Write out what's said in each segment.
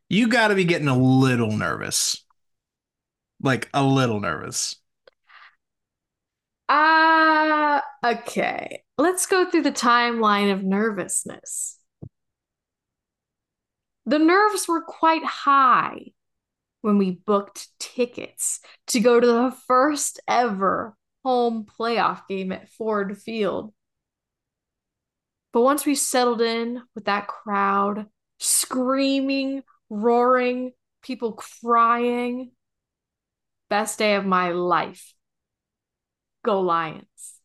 You got to be getting a little nervous. Like a little nervous. Okay. Let's go through the timeline of nervousness. The nerves were quite high when we booked tickets to go to the first ever home playoff game at Ford Field. But once we settled in with that crowd, screaming, roaring, people crying, best day of my life. Go Lions.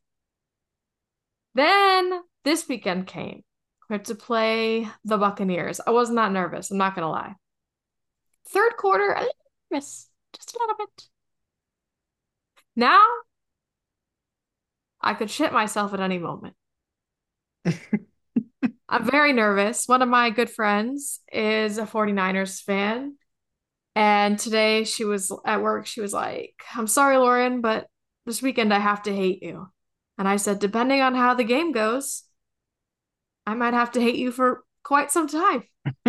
Then this weekend came. We had to play the Buccaneers. I was not nervous, I'm not gonna lie. Third quarter, a little nervous, just a little bit. Now I could shit myself at any moment. I'm very nervous. One of my good friends is a 49ers fan. And today she was at work. She was like, I'm sorry, Lauren, but this weekend I have to hate you. And I said, depending on how the game goes, I might have to hate you for quite some time.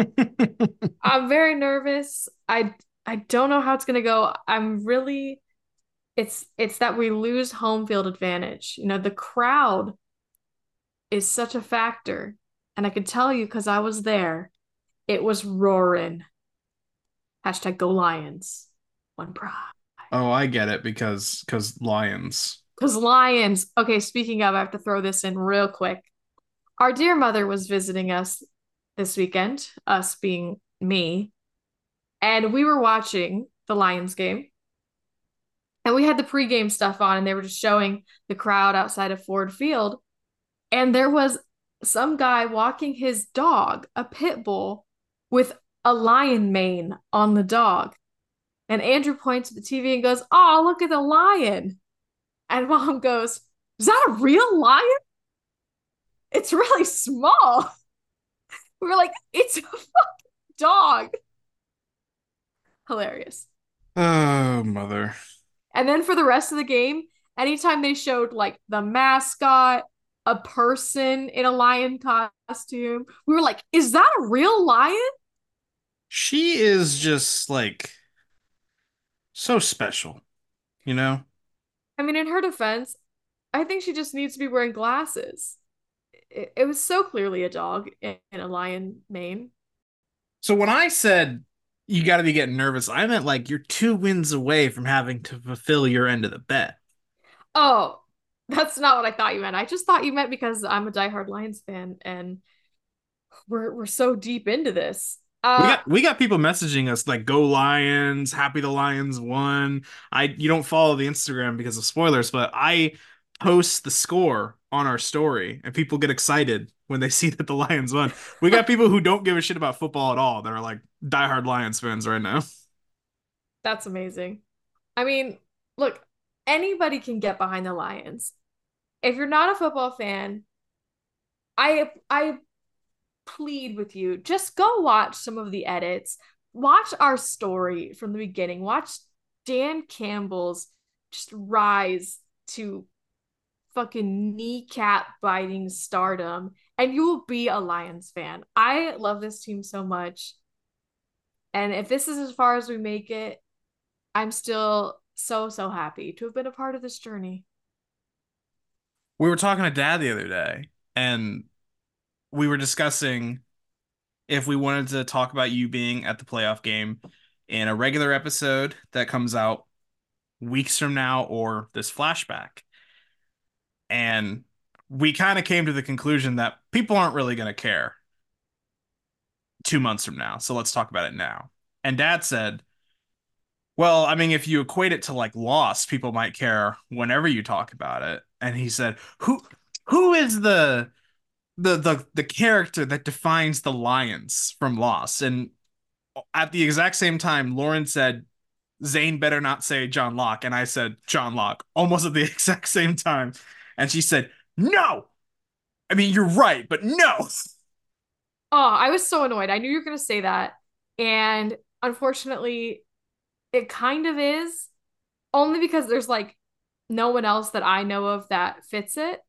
I'm very nervous. I don't know how it's gonna go. I'm really it's that we lose home field advantage. You know, the crowd is such a factor. And I can tell you because I was there, it was roaring. Hashtag go Lions. One pride. Oh, I get it because lions. Because Lions, okay, speaking of, I have to throw this in real quick. Our dear mother was visiting us this weekend, us being me, and we were watching the Lions game. And we had the pregame stuff on, and they were just showing the crowd outside of Ford Field. And there was some guy walking his dog, a pit bull, with a lion mane on the dog. And Andrew points at the TV and goes, "Oh, look at the lion." And mom goes, "Is that a real lion? It's really small." We were like, "It's a fucking dog." Hilarious. Oh, mother. And then for the rest of the game, anytime they showed like the mascot, a person in a lion costume, we were like, "Is that a real lion?" She is just like so special, you know? I mean, in her defense, I think she just needs to be wearing glasses. It was so clearly a dog in a lion mane. So when I said you got to be getting nervous, I meant like you're 2 wins away from having to fulfill your end of the bet. Oh, that's not what I thought you meant. I just thought you meant because I'm a diehard Lions fan and we're so deep into this. We got people messaging us like go Lions, happy the Lions won. You don't follow the Instagram because of spoilers, but I post the score on our story and people get excited when they see that the Lions won. We got people who don't give a shit about football at all that are like diehard Lions fans right now. That's amazing. I mean, look, anybody can get behind the Lions. If you're not a football fan, I plead with you, just go watch some of the edits. Watch our story from the beginning. Watch Dan Campbell's just rise to fucking kneecap biting stardom, and you will be a Lions fan. I love this team so much. And if this is as far as we make it, I'm still so, so happy to have been a part of this journey. We were talking to Dad the other day and we were discussing if we wanted to talk about you being at the playoff game in a regular episode that comes out weeks from now or this flashback. And we kind of came to the conclusion that people aren't really going to care 2 months from now. So let's talk about it now. And Dad said, well, I mean, if you equate it to like Lost, people might care whenever you talk about it. And he said, who is the character that defines the Lions from Lost? And at the exact same time, Lauren said, Zane better not say John Locke. And I said, John Locke, almost at the exact same time. And she said, no. I mean, you're right, but no. Oh, I was so annoyed. I knew you were going to say that. And unfortunately, it kind of is only because there's like no one else that I know of that fits it.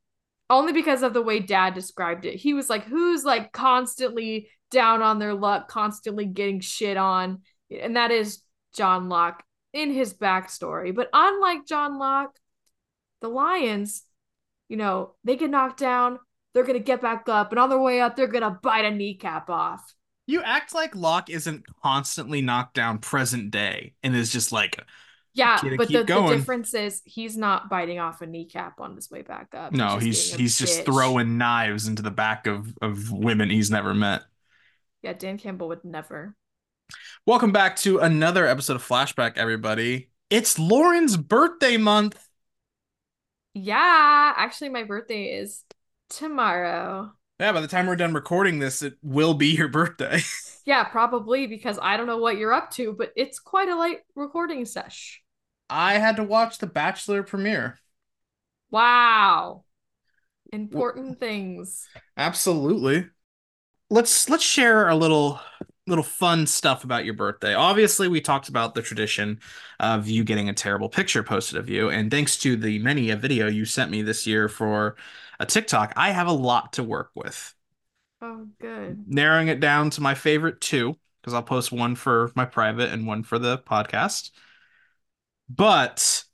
Only because of the way Dad described it. He was like, who's like constantly down on their luck, constantly getting shit on? And that is John Locke in his backstory. But unlike John Locke, the Lions, they get knocked down, they're going to get back up, and on their way up, they're going to bite a kneecap off. You act like Locke isn't constantly knocked down present day and is just like, Yeah, gonna but keep the going. difference is he's not biting off a kneecap on his way back up. He's No, just being a he's just bitch. throwing knives into the back of women he's never met. Yeah, Dan Campbell would never. Welcome back to another episode of Flashback, everybody. It's Lauren's birthday month. Yeah, actually, my birthday is tomorrow. Yeah, by the time we're done recording this, it will be your birthday. Yeah, probably because I don't know what you're up to, but it's quite a late recording sesh. I had to watch the Bachelor premiere. Wow. W Important things. Absolutely. Let's share a little fun stuff about your birthday. Obviously, we talked about the tradition of you getting a terrible picture posted of you, and thanks to the many a video you sent me this year for a TikTok, I have a lot to work with. Oh, good. Narrowing it down to my favorite two, because I'll post one for my private and one for the podcast. But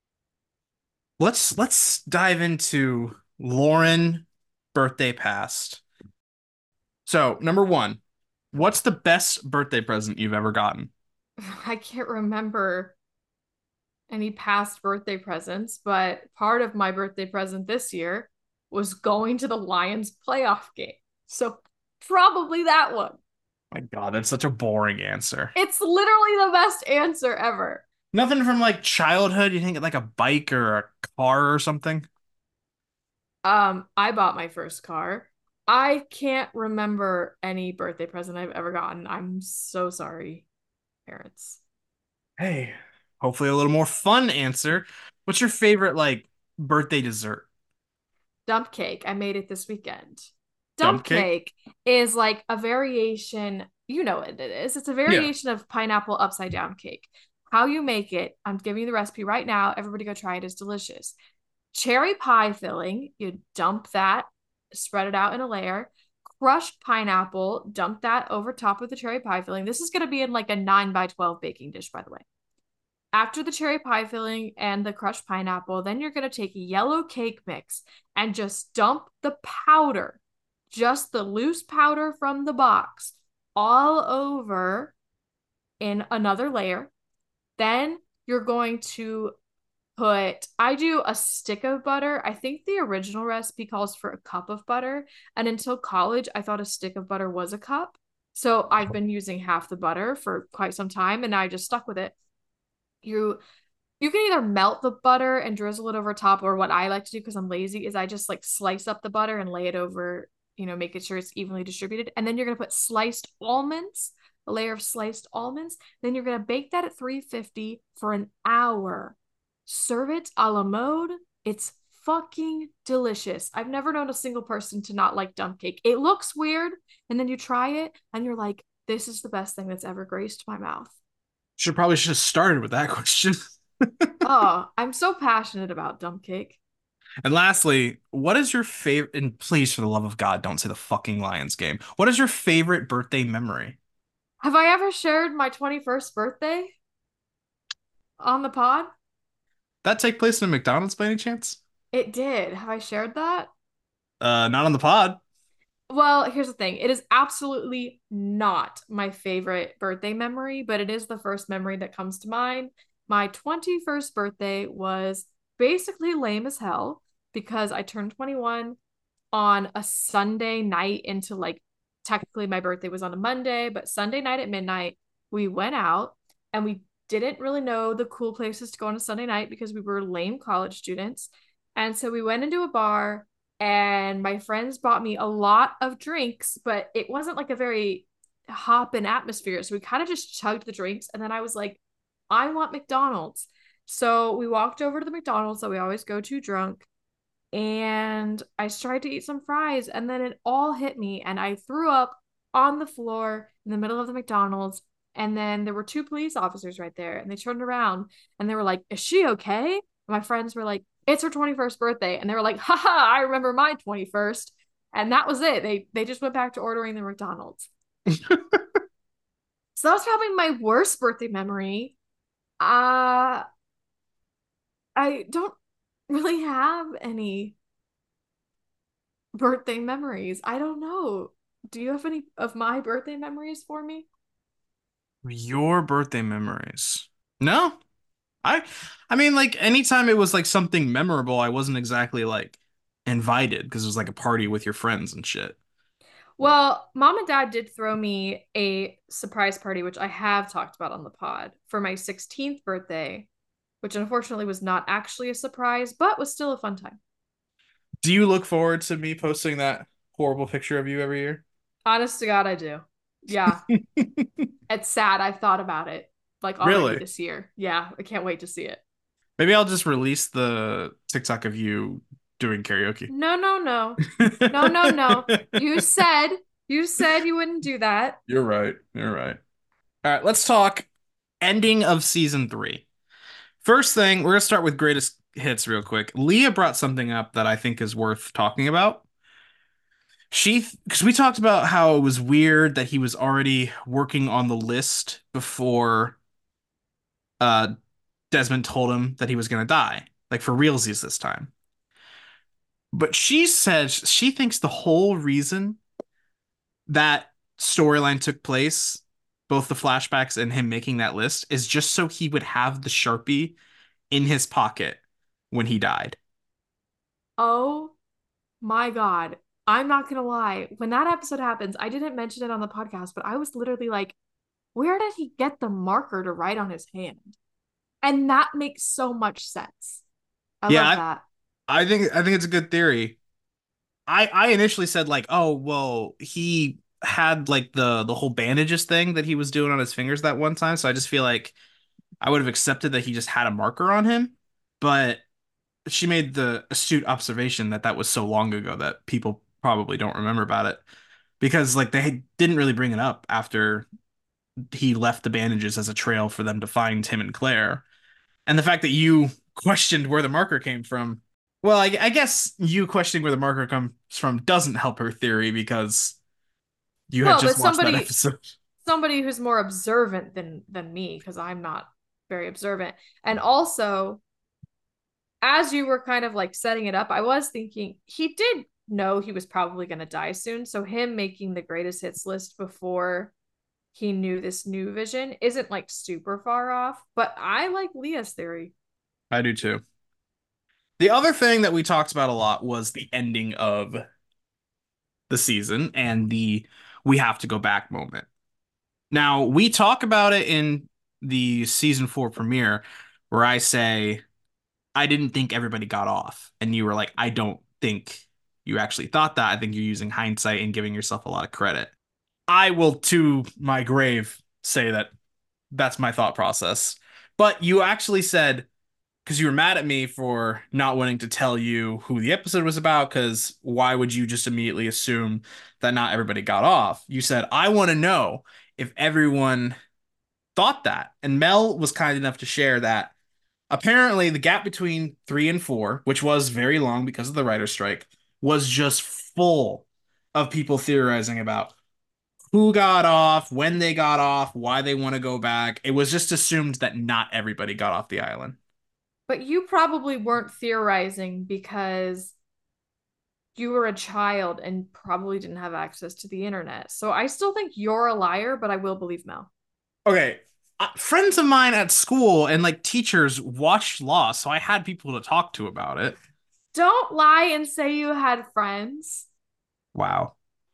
let's dive into Lauren birthday past. So, number one, what's the best birthday present you've ever gotten? I can't remember any past birthday presents, but part of my birthday present this year was going to the Lions playoff game. So probably that one. My God, that's such a boring answer. It's literally the best answer ever. Nothing from like childhood. You think like a bike or a car or something? I bought my first car. I can't remember any birthday present I've ever gotten. I'm so sorry, parents. Hey, hopefully a little more fun answer. What's your favorite like birthday dessert? Dump cake. I made it this weekend. Dump Dump cake? cake is like a variation, you know what it is. It's a Yeah. variation of pineapple upside down cake. How you make it, I'm giving you the recipe right now. Everybody go try it. It's delicious. Cherry pie filling, you dump that, spread it out in a layer. Crushed pineapple, dump that over top of the cherry pie filling. This is going to be in like a 9 by 12 baking dish, by the way. After the cherry pie filling and the crushed pineapple, then you're going to take a yellow cake mix and just dump the powder, just the loose powder from the box, all over in another layer. Then you're going to I do a stick of butter. I think the original recipe calls for a cup of butter. And until college, I thought a stick of butter was a cup. So I've been using half the butter for quite some time and I just stuck with it. You can either melt the butter and drizzle it over top, or what I like to do because I'm lazy is I just like slice up the butter and lay it over, making sure it's evenly distributed. And then you're gonna put sliced almonds, a layer of sliced almonds. Then you're gonna bake that at 350 for an hour. Serve it a la mode. It's fucking delicious. I've never known a single person to not like dump cake. It looks weird, and then you try it and you're like, this is the best thing that's ever graced my mouth. Should have started with that question. Oh, I'm so passionate about dump cake. And lastly, what is your favorite? And please, for the love of God, don't say the fucking Lions game. What is your favorite birthday memory? Have I ever shared my 21st birthday on the pod? That take place in a McDonald's by any chance? It did. Have I shared that? Not on the pod. Well, here's the thing. It is absolutely not my favorite birthday memory, but it is the first memory that comes to mind. My 21st birthday was basically lame as hell because I turned 21 on a Sunday night into like technically my birthday was on a Monday, but Sunday night at midnight, we went out and we didn't really know the cool places to go on a Sunday night because we were lame college students. And so we went into a bar and my friends bought me a lot of drinks, but it wasn't like a very hopping atmosphere. So we kind of just chugged the drinks. And then I was like, I want McDonald's. So we walked over to the McDonald's that we always go to drunk and I tried to eat some fries and then it all hit me and I threw up on the floor in the middle of the McDonald's. And then there were two police officers right there and they turned around and they were like, is she okay? And my friends were like, it's her 21st birthday. And they were like, haha, I remember my 21st. And that was it. They just went back to ordering the McDonald's. So that was probably my worst birthday memory. Uh I don't really have any birthday memories. I don't know. Do you have any of my birthday memories for me? Your birthday memories. No. I I mean like anytime it was like something memorable, I wasn't exactly like invited because it was like a party with your friends and shit. Well, mom and dad did throw me a surprise party, which I have talked about on the pod for my 16th birthday, which unfortunately was not actually a surprise, but was still a fun time. Do you look forward to me posting that horrible picture of you every year? Honest to God, I do. Yeah, it's sad. I've thought about it like already Really? this year. Yeah, I can't wait to see it. Maybe I'll just release the TikTok of you doing karaoke. No, no, no. No, no, no. You said you wouldn't do that. You're right. You're right. All right, let's talk ending of season 3. First thing, we're gonna start with greatest hits real quick. Leah brought something up that I think is worth talking about. Because we talked about how it was weird that he was already working on the list before uh Desmond told him that he was gonna die, like for realsies this time. But she said she thinks the whole reason that storyline took place, both the flashbacks and him making that list, is just so he would have the Sharpie in his pocket when he died. Oh my God. I'm not gonna lie. When that episode happens, I didn't mention it on the podcast, but I was literally like, where did he get the marker to write on his hand? And that makes so much sense. I Yeah, love that. I think it's a good theory. I initially said like, oh well, he had like the whole bandages thing that he was doing on his fingers that one time, so I just feel like I would have accepted that he just had a marker on him. But she made the astute observation that that was so long ago that people probably don't remember about it because like they didn't really bring it up after he left the bandages as a trail for them to find him and Claire. And the fact that you questioned where the marker came from, well, I guess you questioning where the marker comes from doesn't help her theory because you had Well, but just watched that somebody episode. somebody who's more observant than me, because I'm not very observant. And also, as you were kind of like setting it up, I was thinking he did know he was probably going to die soon. So him making the greatest hits list before he knew this new vision isn't like super far off, but I like Leah's theory. I do too. The other thing that we talked about a lot was the ending of the season and the we have to go back moment. Now, we talk about it in the season 4 premiere where I say I didn't think everybody got off. And you were like, I don't think you actually thought that. I think you're using hindsight and giving yourself a lot of credit. I will, to my grave, say that that's my thought process. But you actually said, because you were mad at me for not wanting to tell you who the episode was about, because why would you just immediately assume that not everybody got off? You said, I want to know if everyone thought that. And Mel was kind enough to share that apparently the gap between 3 and 4, which was very long because of the writer's strike, was just full of people theorizing about who got off, when they got off, why they want to go back. It was just assumed that not everybody got off the island. But you probably weren't theorizing because you were a child and probably didn't have access to the internet. So I still think you're a liar, but I will believe Mel. Okay, friends of mine at school and like teachers watched Lost, so I had people to talk to about it. Don't lie and say you had friends. Wow,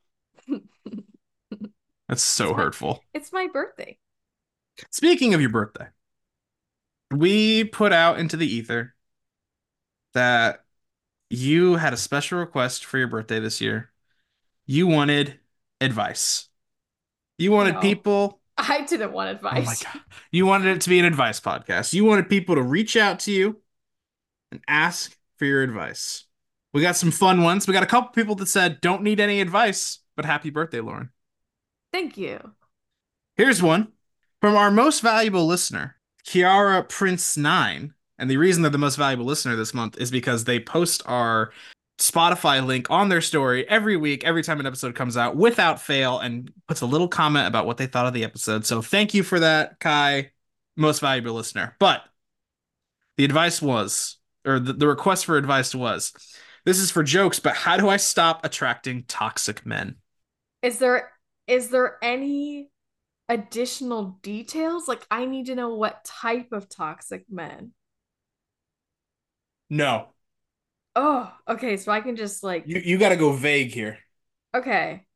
that's It's so my hurtful. it's my birthday. Speaking of your birthday, we put out into the ether that you had a special request for your birthday this year. You wanted advice. You wanted No, people, I didn't want oh my advice. God. You wanted it to be an advice podcast. You wanted people to reach out to you and ask for your advice. We got some fun ones. We got a couple people that said, don't need any advice, but happy birthday, Lauren. Thank you. Here's one from our most valuable listener, Kiara Prince 9. And the reason they're the most valuable listener this month is because they post our Spotify link on their story every week, every time an episode comes out without fail, and puts a little comment about what they thought of the episode. So thank you for that, Kai, most valuable listener. But the advice was, or the request for advice was, this is for jokes, but how do I stop attracting toxic men? Is there is there any additional details? Like I need to know what type of toxic men. No, Oh, okay, so I can just you got to go vague here. okay.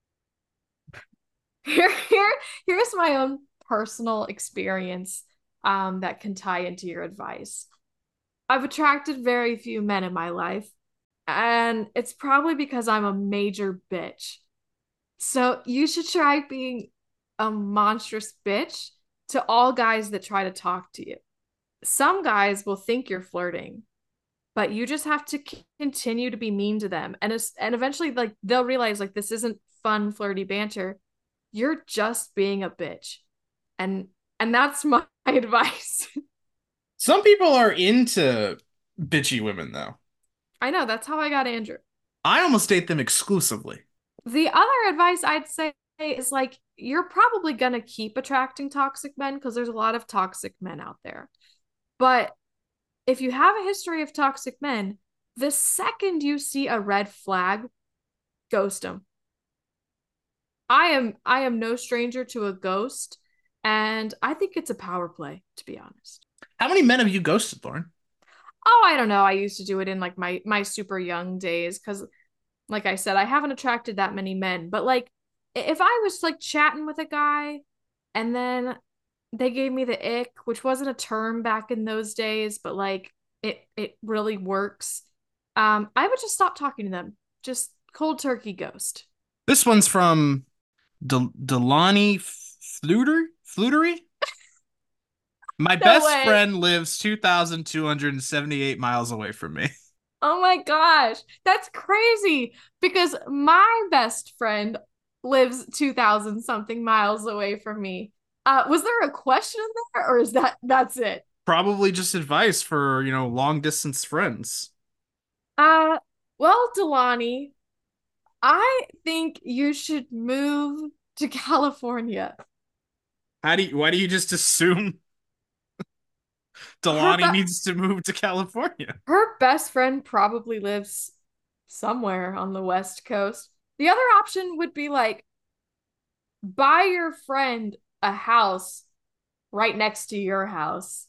Here's my own personal experience that can tie into your advice. I've attracted very few men in my life, and it's probably because I'm a major bitch. So you should try being a monstrous bitch to all guys that try to talk to you. Some guys will think you're flirting, but you just have to continue to be mean to them, and eventually like they'll realize like this isn't fun flirty banter. You're just being a bitch. And that's my advice. Some people are into bitchy women, though. I know that's how I got Andrew. I almost date them exclusively. The other advice I'd say is like you're probably gonna keep attracting toxic men because there's a lot of toxic men out there. But if you have a history of toxic men, the second you see a red flag, ghost them. I am no stranger to a ghost, and I think it's a power play, to be honest. How many men have you ghosted, Lauren? Oh, I don't know. I used to do it in like my super young days because like I said, I haven't attracted that many men. But like if I was like chatting with a guy and then they gave me the ick, which wasn't a term back in those days, but like it really works. I would just stop talking to them. Just cold turkey ghost. This one's from Delani Flutery. My No best way. friend lives 2,278 miles away from me. Oh my gosh. That's crazy because my best friend lives 2000 something miles away from me. Was there a question in there or is that's it? Probably just advice for, long distance friends. Uh well, Delani, I think you should move to California. Why do you just assume Her Delani be- needs to move to California? her best friend probably lives somewhere on the West Coast. The other option would be like buy your friend a house right next to your house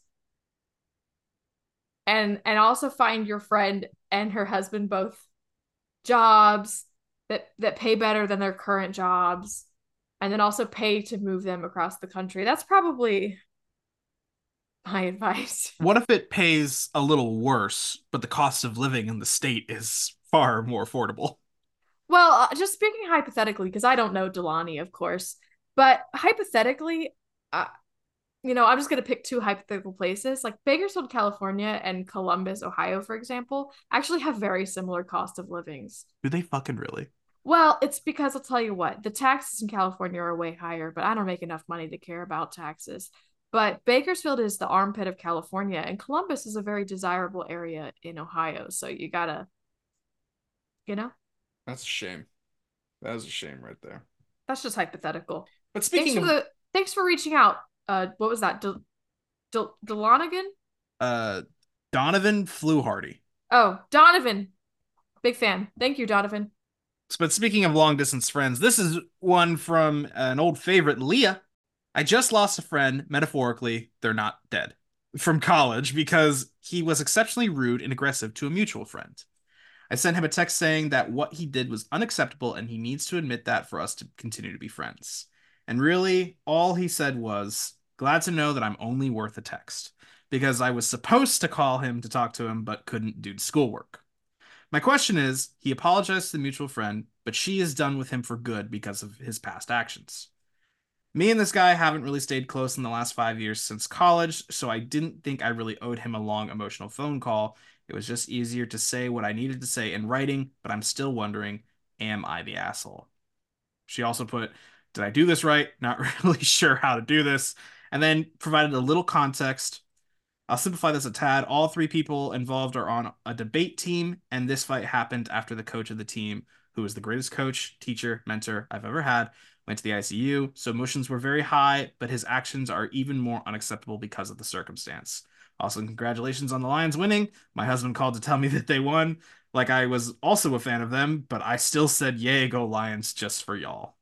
and also find your friend and her husband both jobs that pay better than their current jobs and then also pay to move them across the country. That's probably my advice. What if it pays a little worse, but the cost of living in the state is far more affordable? Well, just speaking hypothetically, because I don't know Delani, of course, but hypothetically, uh, I'm just going to pick two hypothetical places. Like Bakersfield, California, and Columbus, Ohio, for example, actually have very similar cost of livings. Do they fucking really? Well, it's because I'll tell you what, the taxes in California are way higher, but I don't make enough money to care about taxes. But Bakersfield is the armpit of California, and Columbus is a very desirable area in Ohio. So you gotta, you know, That's a shame. That is a shame right there. that's just hypothetical. But Thanks speaking for of the thanks for reaching out. What was that? Delonigan? uh Donovan Fluharty. Oh, Donovan. Big fan. Thank you, Donovan. But speaking of long distance friends, this is one from an old favorite, Leah. I just lost a friend, metaphorically, they're not dead, from college because he was exceptionally rude and aggressive to a mutual friend. I sent him a text saying that what he did was unacceptable and he needs to admit that for us to continue to be friends. And really, all he said was, glad to know that I'm only worth a text, because I was supposed to call him to talk to him but couldn't due to schoolwork. My question is, he apologized to the mutual friend, but she is done with him for good because of his past actions. Me and this guy haven't really stayed close in the last 5 years since college, so I didn't think I really owed him a long emotional phone call. It was just easier to say what I needed to say in writing, but I'm still wondering, am I the asshole? She also put, did I do this right? Not really sure how to do this. And then provided a little context. I'll simplify this a tad. All three people involved are on a debate team, and this fight happened after the coach of the team, who was the greatest coach, teacher, mentor I've ever had, went to the ICU. So emotions were very high, but his actions are even more unacceptable because of the circumstance. Also, congratulations on the Lions winning. My husband called to tell me that they won. Like I was also a fan of them, but I still said, "Yay, go Lions!" just for y'all.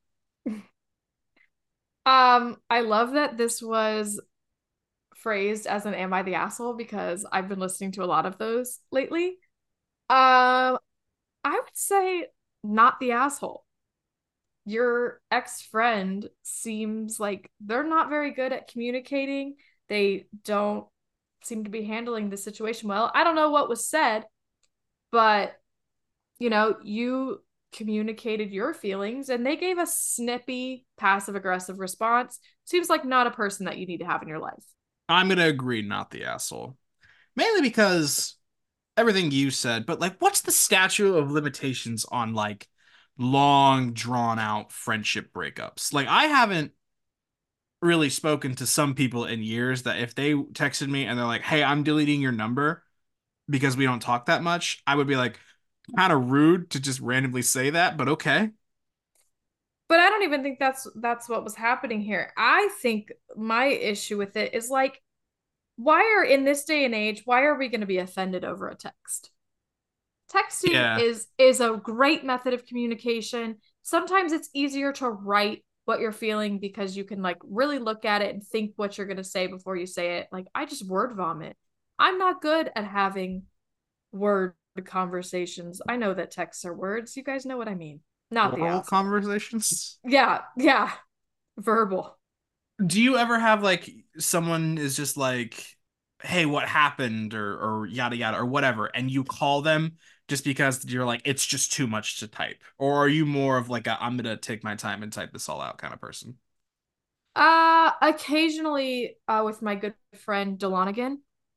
I love that this was phrased as an "Am I the asshole?" because I've been listening to a lot of those lately. I would say not the asshole. Your ex-friend seems like they're not very good at communicating. They don't seem to be handling the situation well. I don't know what was said, but you communicated your feelings and they gave a snippy, passive aggressive response. Seems like not a person that you need to have in your life. I'm gonna agree, not the asshole. Mainly because everything you said, but like, what's the statute of limitations on like long, drawn out friendship breakups? Like, I haven't really spoken to some people in years that if they texted me and they're like, "Hey, I'm deleting your number because we don't talk that much," I would be like, kind of rude to just randomly say that, but okay. But I don't even think that's what was happening here. I think my issue with it is like, why are in this day and age, why are we going to be offended over a text? Texting Yeah. is a great method of communication. Sometimes it's easier to write what you're feeling because you can like really look at it and think what you're going to say before you say it. Like I just word vomit. I'm not good at having word conversations. I know that texts are words. You guys know what I mean. Not the Oral asshole. conversations. Yeah, yeah, verbal. Do you ever have like someone is just like, "Hey, what happened?" or yada yada or whatever, and you call them just because you're like, it's just too much to type? Or are you more of like I'm gonna take my time and type this all out kind of person? Occasionally, with my good friend Delonigan,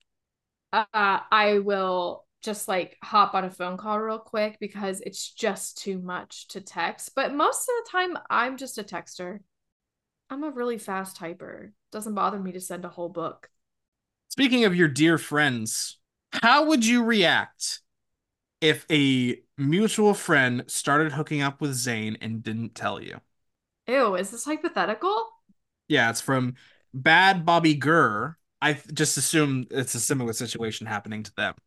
I will just like hop on a phone call real quick because it's just too much to text. But most of the time, I'm just a texter. I'm a really fast typer. Doesn't bother me to send a whole book. Speaking of your dear friends, how would you react if a mutual friend started hooking up with Zane and didn't tell you? Ew, is this hypothetical? Yeah, it's from Bad Bobby Gurr. I just assume it's a similar situation happening to them.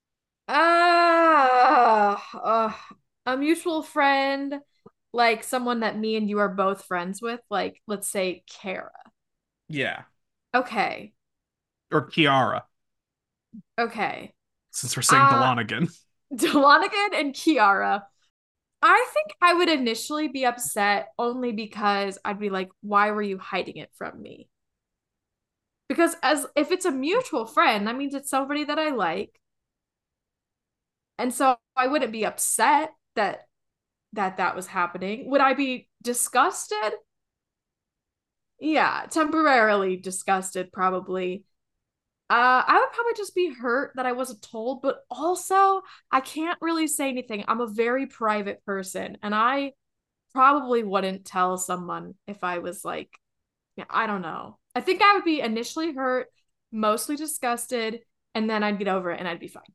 Uh, a mutual friend, like someone that me and you are both friends with, like let's say Kara. Yeah. Okay, Or Kiara, okay. since we're saying Uh, Delonigan. Delonigan and Kiara. I think I would initially be upset only because I'd be like, why were you hiding it from me? Because as if it's a mutual friend, that means it's somebody that I like. And so I wouldn't be upset that was happening. Would I be disgusted? Yeah, temporarily disgusted, probably. I would probably just be hurt that I wasn't told, but also I can't really say anything. I'm a very private person, and I probably wouldn't tell someone if I was like, yeah, I don't know. I think I would be initially hurt, mostly disgusted, and then I'd get over it and I'd be fine.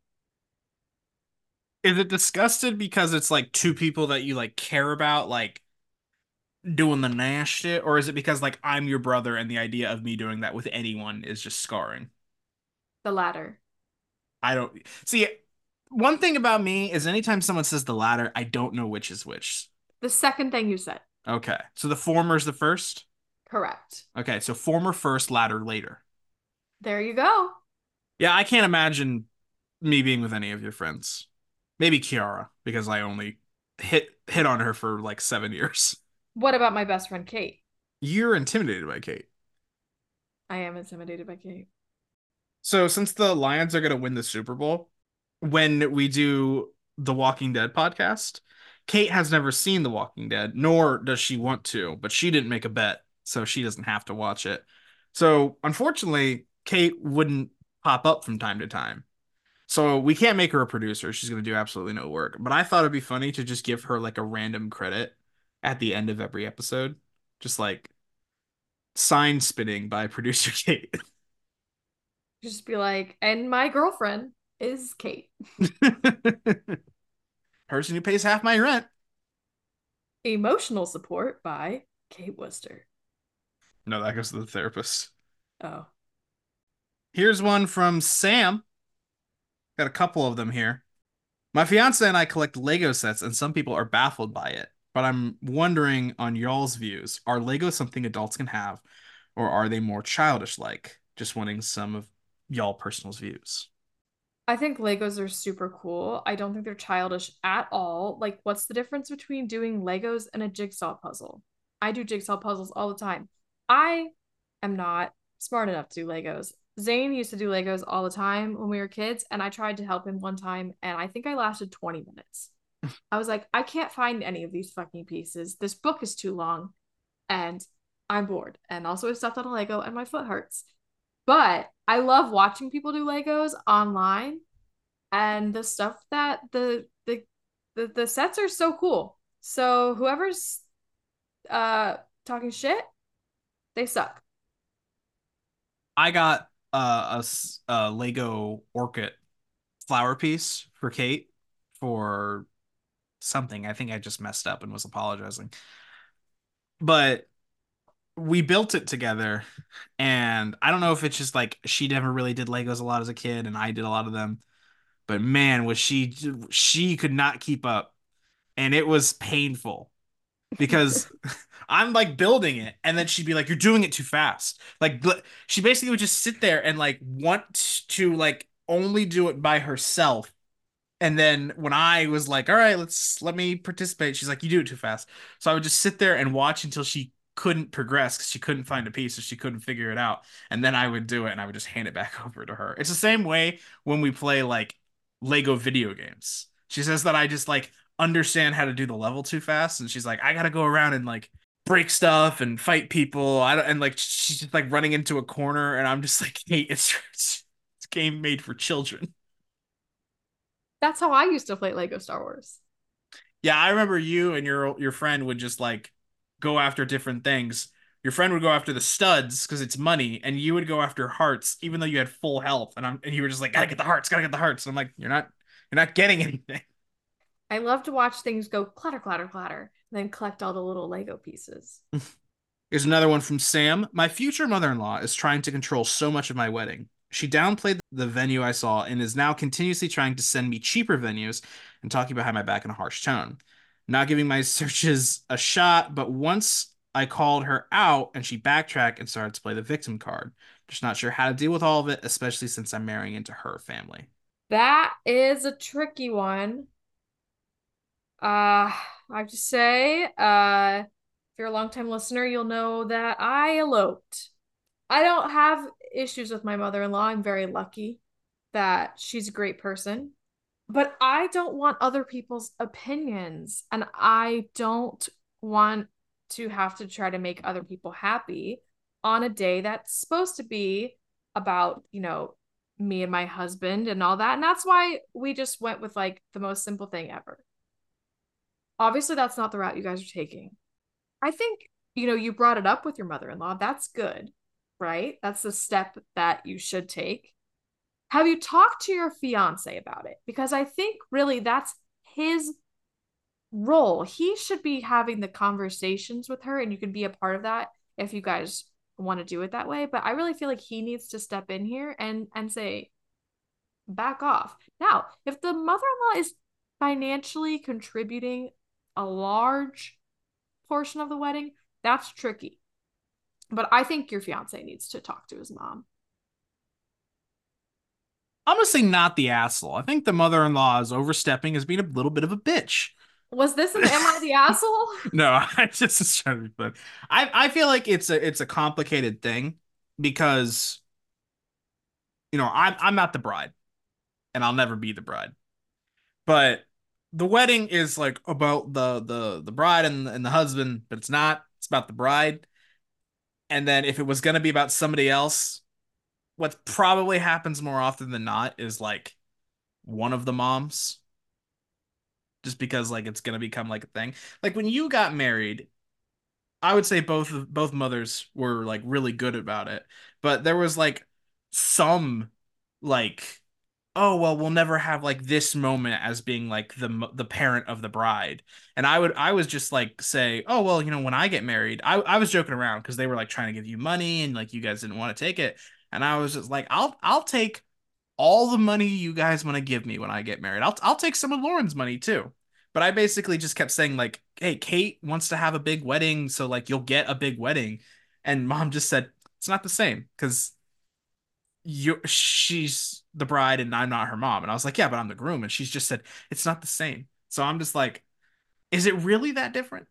Is it disgusted because it's like two people that you like care about, like doing the Nash shit, or is it because like I'm your brother and the idea of me doing that with anyone is just scarring? The latter. I don't see. One thing about me is anytime someone says the latter, I don't know which is which. The second thing you said. Okay, so the former is the first. Correct. Okay, so former first, latter later. There you go. Yeah, I can't imagine me being with any of your friends. Maybe Kiara, because I only hit on her for like 7 years. What about my best friend Kate? You're intimidated by Kate. I am intimidated by Kate. So since the Lions are gonna win the Super Bowl, when we do the Walking Dead podcast, Kate has never seen The Walking Dead, nor does she want to, but she didn't make a bet, so she doesn't have to watch it. So unfortunately, Kate wouldn't pop up from time to time. So we can't make her a producer. She's going to do absolutely no work. But I thought it'd be funny to just give her like a random credit at the end of every episode. Just like sign spinning by producer Kate. Just be like, and my girlfriend is Kate. Person who pays half my rent. Emotional support by Kate Worcester. No, that goes to the therapist. Oh. Here's one from Sam. Got a couple of them here. My fiance and I collect Lego sets, and some people are baffled by it. But I'm wondering on y'all's views. Are Lego something adults can have, or are they more childish like? Just wanting some of y'all personal views. I think Legos are super cool. I don't think they're childish at all. Like, what's the difference between doing Legos and a jigsaw puzzle? I do jigsaw puzzles all the time. I am not smart enough to do Legos. Zane used to do Legos all the time when we were kids, and I tried to help him one time, and I think I lasted 20 minutes. I was like, I can't find any of these fucking pieces. This book is too long, and I'm bored. And also, I stepped on a Lego, and my foot hurts. But I love watching people do Legos online and the stuff that the sets are so cool. So whoever's talking shit, they suck. I got a Lego Orchid flower piece for Kate for something. I think I just messed up and was apologizing. But we built it together, and I don't know if it's just like she never really did Legos a lot as a kid and I did a lot of them, but man, was she could not keep up, and it was painful because I'm like building it and then she'd be like, you're doing it too fast. Like she basically would just sit there and like want to like only do it by herself. And then when I was like, all right, let me participate, she's like, you do it too fast. So I would just sit there and watch until she couldn't progress because she couldn't find a piece or she couldn't figure it out. And then I would do it and I would just hand it back over to her. It's the same way when we play like Lego video games. She says that I just like understand how to do the level too fast. And she's like, I gotta go around and like break stuff and fight people. I don't, and like she's just like running into a corner and I'm just like, hey, it's a game made for children. That's how I used to play Lego Star Wars. Yeah, I remember you and your friend would just like go after different things. Your friend would go after the studs because it's money, and you would go after hearts, even though you had full health. And you were just like, gotta get the hearts, gotta get the hearts. And I'm like, you're not getting anything. I love to watch things go clatter, clatter, clatter, and then collect all the little Lego pieces. Here's another one from Sam. My future mother-in-law is trying to control so much of my wedding. She downplayed the venue I saw and is now continuously trying to send me cheaper venues and talking behind my back in a harsh tone. Not giving my searches a shot, but once I called her out and she backtracked and started to play the victim card. Just not sure how to deal with all of it, especially since I'm marrying into her family. That is a tricky one. I have to say, if you're a longtime listener, you'll know that I eloped. I don't have issues with my mother-in-law. I'm very lucky that she's a great person, but I don't want other people's opinions, and I don't want to have to try to make other people happy on a day that's supposed to be about, me and my husband and all that. And that's why we just went with like the most simple thing ever. Obviously, that's not the route you guys are taking. I think, you brought it up with your mother-in-law. That's good, right? That's the step that you should take. Have you talked to your fiance about it? Because I think really that's his role. He should be having the conversations with her, and you can be a part of that if you guys want to do it that way. But I really feel like he needs to step in here and say, back off. Now, if the mother-in-law is financially contributing a large portion of the wedding, that's tricky. But I think your fiance needs to talk to his mom. I'm gonna say not the asshole. I think the mother-in-law is overstepping as being a little bit of a bitch. Was this an Am I the Asshole? No, I just was trying to be fun. I feel like it's a complicated thing because I'm not the bride and I'll never be the bride. But the wedding is like about the bride and the husband, but it's not. It's about the bride. And then if it was gonna be about somebody else, what probably happens more often than not is like one of the moms, just because like it's gonna become like a thing. Like when you got married, I would say both mothers were like really good about it, but there was like some like, oh well, we'll never have like this moment as being like the parent of the bride. And I was just like say, oh well, when I get married, I was joking around because they were like trying to give you money and like you guys didn't want to take it. And I was just like, I'll take all the money you guys want to give me when I get married. I'll take some of Lauren's money too. But I basically just kept saying like, hey, Kate wants to have a big wedding, so like you'll get a big wedding. And mom just said it's not the same because she's the bride and I'm not her mom. And I was like, yeah, but I'm the groom. And she's just said it's not the same. So I'm just like, is it really that different?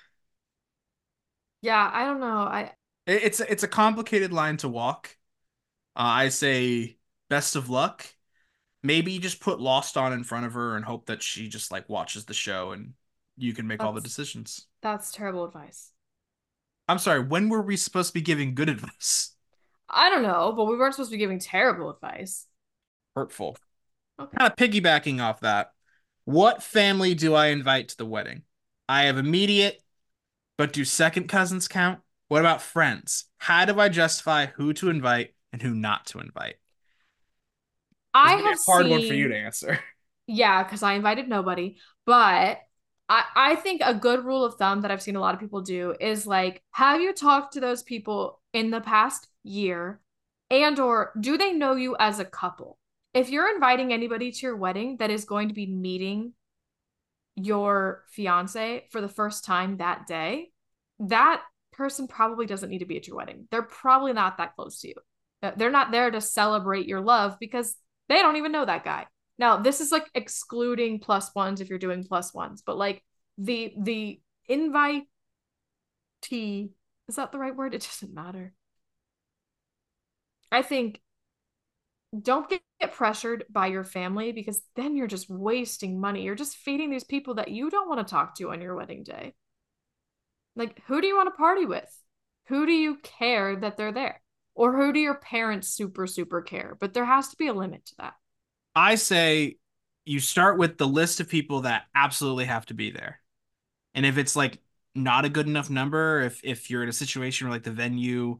Yeah, I don't know. It's a complicated line to walk. I say best of luck. Maybe just put Lost on in front of her and hope that she just like watches the show and you can make all the that's decisions. that's terrible advice. I'm sorry, when were we supposed to be giving good advice? I don't know, but we weren't supposed to be giving terrible advice. Hurtful. Okay. Kind of piggybacking off that. What family do I invite to the wedding? I have immediate, but do second cousins count? What about friends? How do I justify who to invite and who not to invite? This I is gonna be have a hard one for you seen, to answer. yeah, because I invited nobody, but I think a good rule of thumb that I've seen a lot of people do is like, have you talked to those people in the past year, and or do they know you as a couple? If you're inviting anybody to your wedding that is going to be meeting your fiance for the first time that day, that person probably doesn't need to be at your wedding. They're probably not that close to you. They're not there to celebrate your love because they don't even know that guy. Now, this is like excluding plus ones if you're doing plus ones, but like the invitee, is that the right word? It doesn't matter. I think don't get pressured by your family because then you're just wasting money. You're just feeding these people that you don't want to talk to on your wedding day. Like, who do you want to party with? Who do you care that they're there? Or who do your parents super, super care? But there has to be a limit to that. I say you start with the list of people that absolutely have to be there. And if it's like not a good enough number, if you're in a situation where like the venue,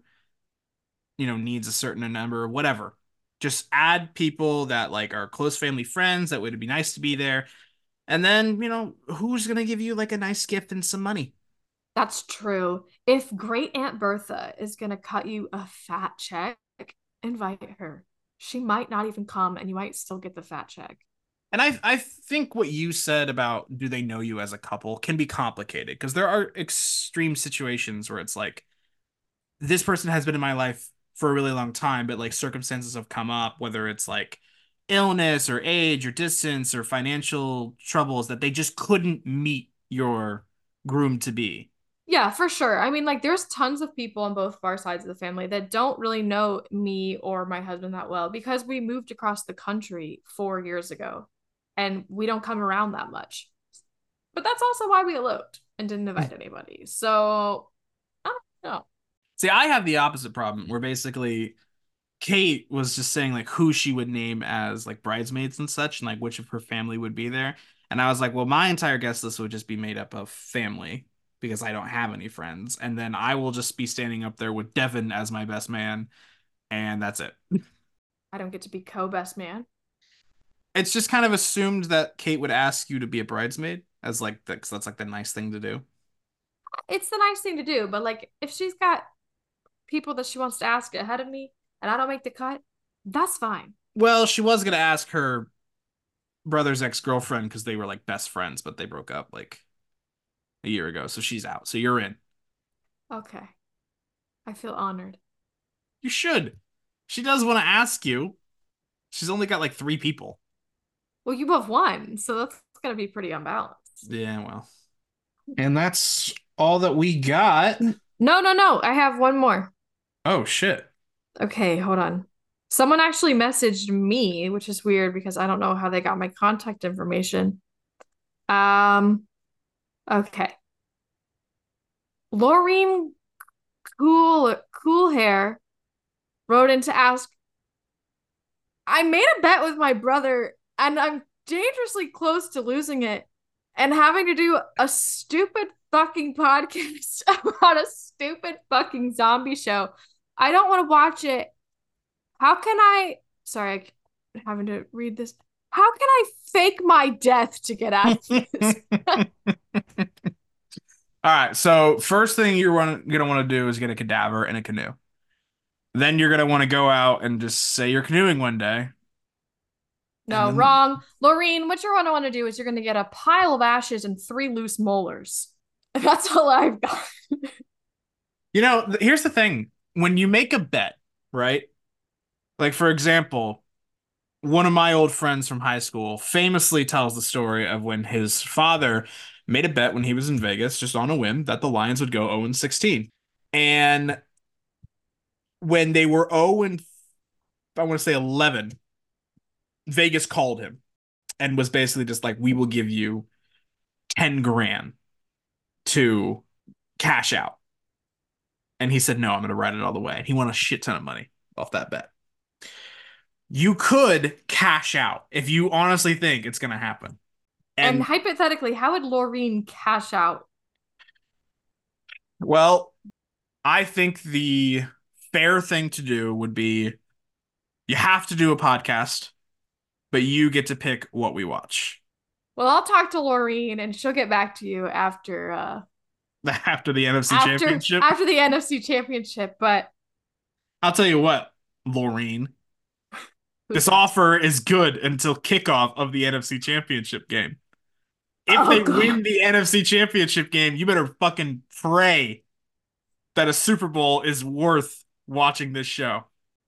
needs a certain number or whatever, just add people that like are close family friends that would be nice to be there. And then, who's gonna give you like a nice gift and some money? That's true. If Great Aunt Bertha is going to cut you a fat check, invite her. She might not even come and you might still get the fat check. And I think what you said about do they know you as a couple can be complicated because there are extreme situations where it's like this person has been in my life for a really long time, but like circumstances have come up, whether it's like illness or age or distance or financial troubles that they just couldn't meet your groom to be. Yeah, for sure. I mean, like, there's tons of people on both of our sides of the family that don't really know me or my husband that well because we moved across the country 4 years ago and we don't come around that much. But that's also why we eloped and didn't invite anybody. So I don't know. See, I have the opposite problem where basically Kate was just saying like who she would name as like bridesmaids and such, and like which of her family would be there. And I was like, well, my entire guest list would just be made up of family because I don't have any friends. And then I will just be standing up there with Devin as my best man, and that's it. I don't get to be co-best man. It's just kind of assumed that Kate would ask you to be a bridesmaid as like that, 'cause that's like the nice thing to do. It's the nice thing to do, but like if she's got people that she wants to ask ahead of me and I don't make the cut, that's fine. Well, she was gonna ask her brother's ex-girlfriend because they were like best friends, but they broke up like a year ago, so she's out. So you're in. Okay. I feel honored. You should. She does want to ask you. She's only got like three people. Well, you both won, so that's gonna be pretty unbalanced. Yeah, well. And that's all that we got. No, no, no. I have one more. Oh shit. Okay, hold on. Someone actually messaged me, which is weird because I don't know how they got my contact information. Um, okay. Laureen Cool Hair wrote in to ask, I made a bet with my brother and I'm dangerously close to losing it and having to do a stupid fucking podcast about a stupid fucking zombie show. I don't want to watch it. How can I? Sorry, having to read this. How can I fake my death to get out of this? All right, so first thing gonna want to do is get a cadaver and a canoe. Then you're gonna want to go out and just say you're canoeing one day, and No, then wrong. Laureen, what you're going to want to do is you're going to get a pile of ashes and three loose molars. That's all I've got. here's the thing: when you make a bet, right? Like for example, one of my old friends from high school famously tells the story of when his father made a bet when he was in Vegas, just on a whim, that the Lions would go 0 and 16. And when they were 0 and I want to say 11, Vegas called him and was basically just like, "We will give you 10 grand to cash out." And he said, "No, I'm going to ride it all the way." And he won a shit ton of money off that bet. You could cash out if you honestly think it's going to happen. And And hypothetically, how would Laureen cash out? well, I think the fair thing to do would be you have to do a podcast, but you get to pick what we watch Well, I'll talk to Laureen and she'll get back to you after the NFC Championship. after the NFC Championship. But I'll tell you what, Laureen, who's this that? offer is good until kickoff of the NFC Championship game. If Oh they God. win the NFC Championship game, you better fucking pray that a Super Bowl is worth watching this show.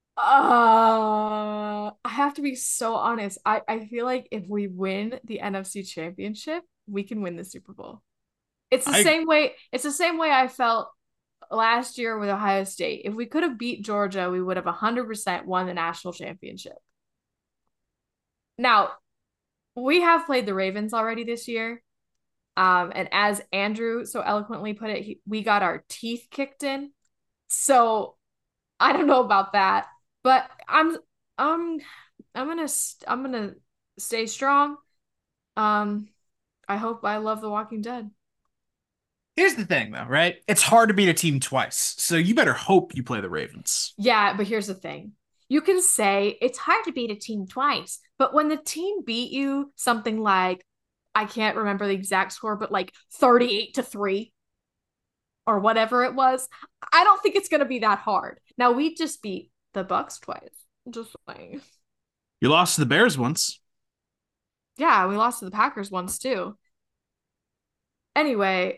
I have to be so honest. I feel like if we win the NFC Championship, we can win the Super Bowl. I It's the same way I felt last year with Ohio State. If we could have beat Georgia, we would have 100% won the national championship. Now, we have played the Ravens already this year. And as Andrew so eloquently put it, we got our teeth kicked in. So I don't know about that, but um I'm gonna stay strong. Um, I hope I love The Walking Dead. Here's the thing though, right? It's hard to beat a team twice, so you better hope you play the Ravens. Yeah, but here's the thing. You can say it's hard to beat a team twice, but when the team beat you something like, I can't remember the exact score, but like 38-3 or whatever it was, I don't think it's going to be that hard. Now, we just beat the Bucks twice. Just saying. You lost to the Bears once. Yeah, we lost to the Packers once too. Anyway,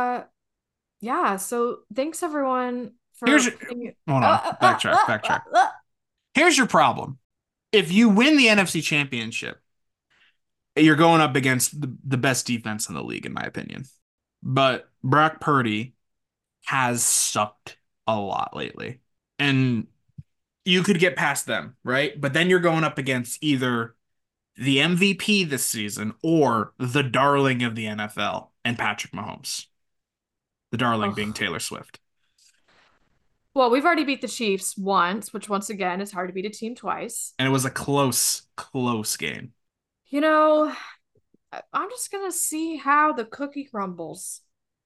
yeah, so thanks everyone Here's for your, putting hold on, backtrack. Here's your problem. If you win the NFC Championship, you're going up against the best defense in the league, in my opinion. But Brock Purdy has sucked a lot lately. And you could get past them, right? But then you're going up against either the MVP this season or the darling of the NFL and Patrick Mahomes. The darling being Ugh. Taylor Swift. Well, we've already beat the Chiefs once, which once again is hard to beat a team twice. And it was a close game. You know, I'm just gonna see how the cookie crumbles.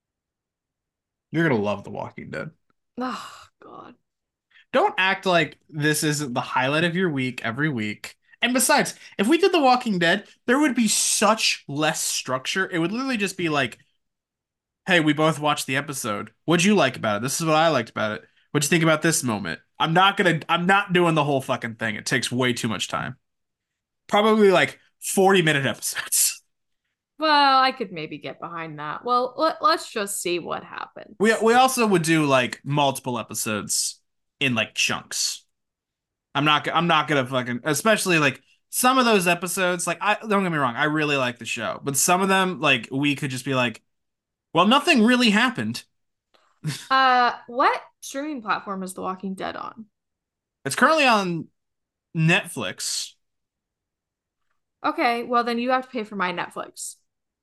You're going to love The Walking Dead. Oh God. Don't act like this isn't the highlight of your week every week. And besides, if we did The Walking Dead, there would be such less structure. It would literally just be like, "Hey, we both watched the episode. What'd you like about it? This is what I liked about it. What'd you think about this moment?" I'm not doing the whole fucking thing. It takes way too much time. Probably like 40-minute episodes. Well, I could maybe get behind that. Well, let's just see what We happens. we also would do like multiple episodes in like chunks. I'm not gonna fucking, especially like some of those episodes, like I don't get me wrong, I really like the show, but some of them like we could just be like, well, nothing really happened. What streaming platform is The Walking Dead on? It's currently on Netflix. Okay, well then you have to pay for my Netflix.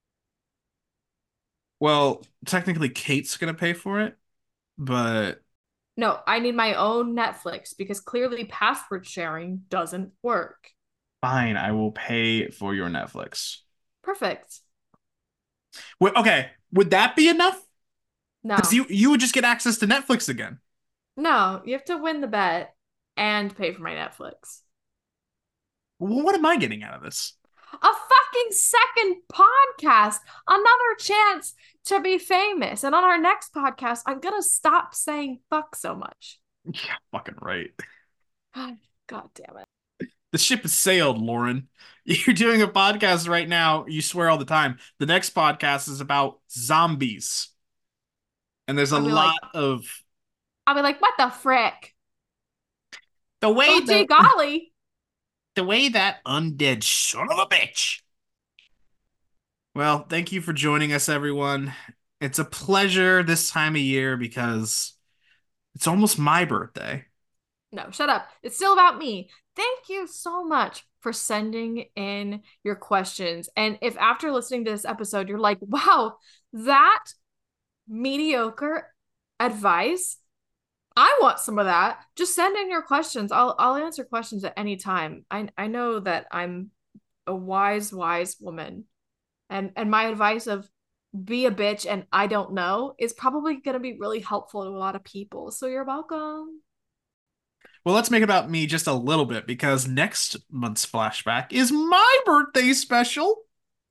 Well, technically Kate's gonna pay for it, but No, I need my own Netflix because clearly password sharing doesn't work. fine, I will pay for your Netflix. Perfect. Wait, okay, would that be enough? Because No. you would just get access to Netflix again. No, you have to win the bet and pay for my Netflix. Well, what am I getting out of this? A fucking second podcast, another chance to be famous. And on our next podcast, I'm gonna stop saying fuck so much. Yeah, fucking right. God damn it. The ship has sailed, Lauren. You're doing a podcast right now. You swear all the time. The next podcast is about zombies. And there's a I'll be like, lot of what the frick? the way Oh gee the golly. the way that undead son of a bitch. Well, thank you for joining us, everyone. It's a pleasure this time of year because it's almost my birthday. No, shut up. It's still about me. Thank you so much for sending in your questions. And if after listening to this episode, you're like, wow, that mediocre advice, I want some of that. Just send in your questions. I'll answer questions at any time. I know that I'm a wise woman. And my advice of be a bitch and I don't know is probably going to be really helpful to a lot of people. So you're welcome. Well, let's make it about me just a little bit because next month's flashback is my birthday special.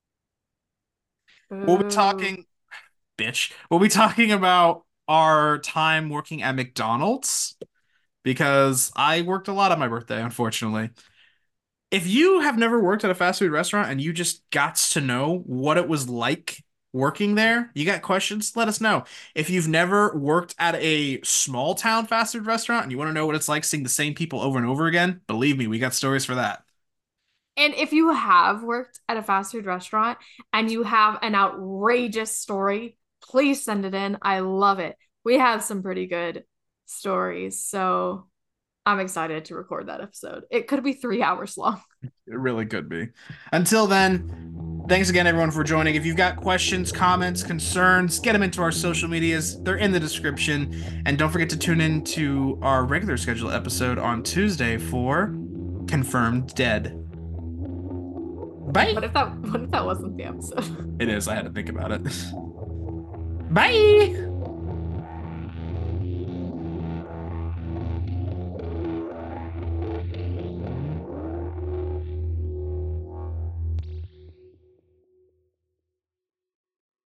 We'll be Boo. talking, bitch. We'll be talking about our time working at McDonald's because I worked a lot on my birthday, unfortunately. If you have never worked at a fast food restaurant and you just got to know what it was like working there, you got questions, let us know. If you've never worked at a small town fast food restaurant and you want to know what it's like seeing the same people over and over again, believe me, we got stories for that. And if you have worked at a fast food restaurant and you have an outrageous story, please send it in. I love it. We have some pretty good stories. So I'm excited to record that episode. It could be 3 hours long. It really could be. Until then, thanks again, everyone, for joining. If you've got questions, comments, concerns, get them into our social medias. They're in the description. And don't forget to tune in to our regular scheduled episode on Tuesday for Confirmed Dead. Bye. What if that wasn't the episode? It is. I had to think about it. Bye.